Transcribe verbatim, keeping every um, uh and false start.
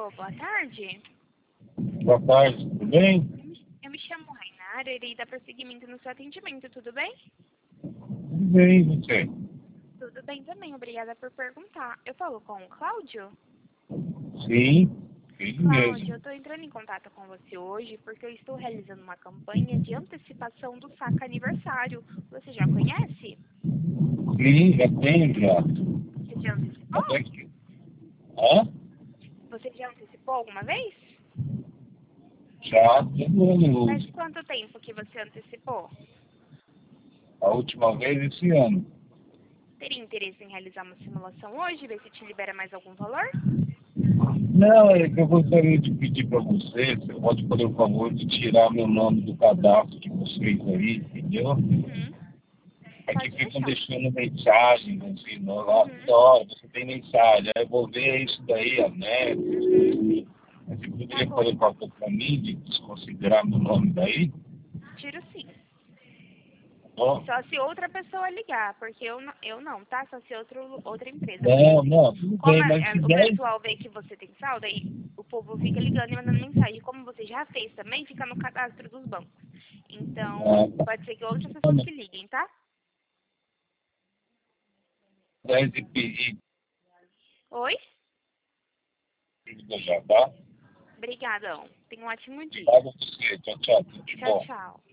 Alô, boa tarde. Boa tarde, tudo bem? Eu me, eu me chamo Rainara, irei dar prosseguimento no seu atendimento, tudo bem? Tudo bem, e você? Tudo bem também, obrigada por perguntar. Eu falo com o Cláudio? Sim, ele Cláudio, eu mesmo. estou entrando em contato com você hoje porque eu estou realizando uma campanha de antecipação do saque aniversário. Você já conhece? Sim, já tenho já. Você já antecipou? Até que... Hã? Você já antecipou alguma vez? Já todo ano Faz uso. quanto tempo que você antecipou? A última vez esse ano. Teria interesse em realizar uma simulação hoje, ver se te libera mais algum valor? Não, é que eu gostaria de pedir para você, você pode fazer o favor de tirar meu nome do cadastro de vocês aí, entendeu? Uhum. É que Pode ficam deixar. deixando mensagens, assim, no- lá Uhum. toda hora, você tem mensagem, aí eu vou ver isso daí, a net. Uhum. Mas você Tá poderia fazer bom. o favor para mim de desconsiderar meu nome daí? Tiro sim. Ó, Só se outra pessoa ligar, porque eu não, eu não, tá? Só se outro, outra empresa. Porque não, assim, não, tudo como bem, é- mas é- se o der, pessoal vê que você tem saldo, aí o povo fica ligando e mandando mensagem. Como você já fez também, fica no cadastro dos bancos. Então, ah, pode ser que outras tá, pessoas te liguem, tá? dez e pedir Oi? já, tá? Obrigadão. Tenha um ótimo dia. Obrigado a você, tchau, tchau, tudo de Tchau, bom. tchau.